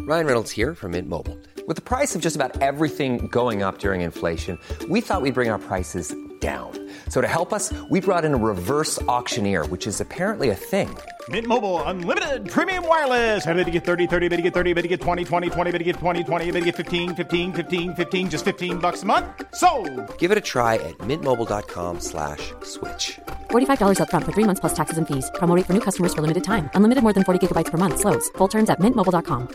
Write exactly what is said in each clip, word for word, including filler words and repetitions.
Ryan Reynolds here from Mint Mobile. With the price of just about everything going up during inflation, we thought we'd bring our prices down. So to help us, we brought in a reverse auctioneer, which is apparently a thing. Mint Mobile Unlimited Premium Wireless. How to get thirty, thirty, how to get thirty, how to get twenty, twenty, twenty, how to get twenty, twenty, how to get fifteen, fifteen, fifteen, fifteen, just fifteen bucks a month? Sold! Give it a try at mintmobile.com slash switch. forty-five dollars up front for three months plus taxes and fees. Promo rate for new customers for limited time. Unlimited more than forty gigabytes per month. Slows full terms at mint mobile dot com.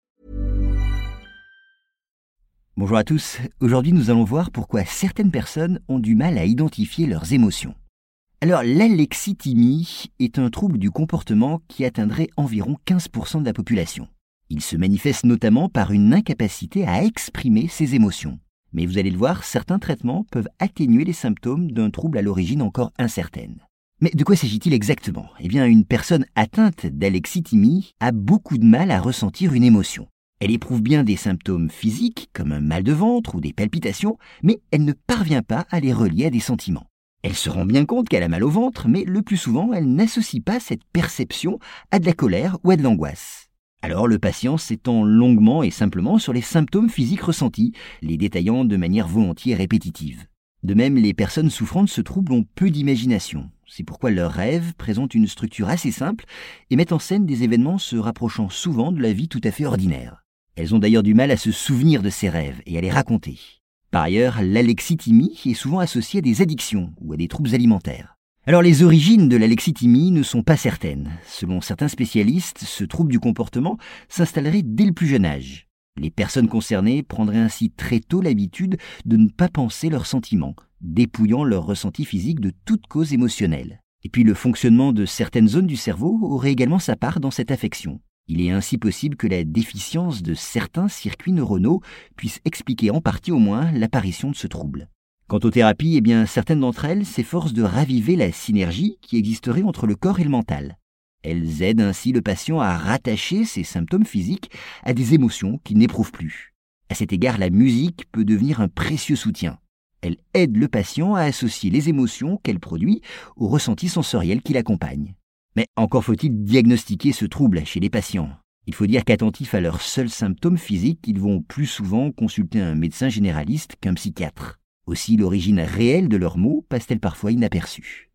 Bonjour à tous, aujourd'hui nous allons voir pourquoi certaines personnes ont du mal à identifier leurs émotions. Alors l'alexithymie est un trouble du comportement qui atteindrait environ quinze pour cent de la population. Il se manifeste notamment par une incapacité à exprimer ses émotions. Mais vous allez le voir, certains traitements peuvent atténuer les symptômes d'un trouble à l'origine encore incertaine. Mais de quoi s'agit-il exactement ? Eh bien, une personne atteinte d'alexithymie a beaucoup de mal à ressentir une émotion. Elle éprouve bien des symptômes physiques, comme un mal de ventre ou des palpitations, mais elle ne parvient pas à les relier à des sentiments. Elle se rend bien compte qu'elle a mal au ventre, mais le plus souvent, elle n'associe pas cette perception à de la colère ou à de l'angoisse. Alors le patient s'étend longuement et simplement sur les symptômes physiques ressentis, les détaillant de manière volontiers répétitive. De même, les personnes souffrant de ce trouble ont peu d'imagination. C'est pourquoi leurs rêves présentent une structure assez simple et mettent en scène des événements se rapprochant souvent de la vie tout à fait ordinaire. Elles ont d'ailleurs du mal à se souvenir de ces rêves et à les raconter. Par ailleurs, l'alexithymie est souvent associée à des addictions ou à des troubles alimentaires. Alors les origines de l'alexithymie ne sont pas certaines. Selon certains spécialistes, ce trouble du comportement s'installerait dès le plus jeune âge. Les personnes concernées prendraient ainsi très tôt l'habitude de ne pas penser leurs sentiments, dépouillant leur ressenti physique de toute cause émotionnelle. Et puis le fonctionnement de certaines zones du cerveau aurait également sa part dans cette affection. Il est ainsi possible que la déficience de certains circuits neuronaux puisse expliquer en partie au moins l'apparition de ce trouble. Quant aux thérapies, eh bien, certaines d'entre elles s'efforcent de raviver la synergie qui existerait entre le corps et le mental. Elles aident ainsi le patient à rattacher ses symptômes physiques à des émotions qu'il n'éprouve plus. À cet égard, la musique peut devenir un précieux soutien. Elle aide le patient à associer les émotions qu'elle produit aux ressentis sensoriels qui l'accompagnent. Mais encore faut-il diagnostiquer ce trouble chez les patients. Il faut dire qu'attentifs à leurs seuls symptômes physiques, ils vont plus souvent consulter un médecin généraliste qu'un psychiatre. Aussi, l'origine réelle de leurs maux passe-t-elle parfois inaperçue.